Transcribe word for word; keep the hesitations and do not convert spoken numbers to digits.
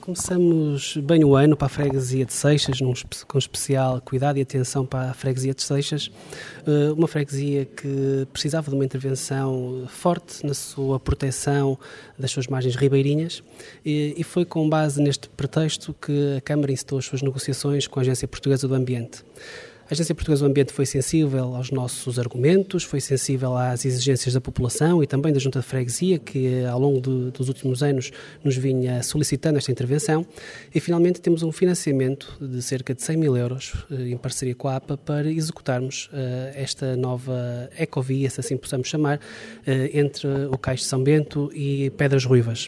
Começamos bem o ano para a freguesia de Seixas, num, com especial cuidado e atenção para a freguesia de Seixas, uma freguesia que precisava de uma intervenção forte na sua proteção das suas margens ribeirinhas, e foi com base neste pretexto que a Câmara incitou as suas negociações com a Agência Portuguesa do Ambiente. A Agência Portuguesa do Ambiente foi sensível aos nossos argumentos, foi sensível às exigências da população e também da Junta de Freguesia, que ao longo de, dos últimos anos nos vinha solicitando esta intervenção, e finalmente temos um financiamento de cerca de cem mil euros, em parceria com a A P A, para executarmos uh, esta nova ecovia, se assim possamos chamar, uh, entre o Cais de São Bento e Pedras Ruivas.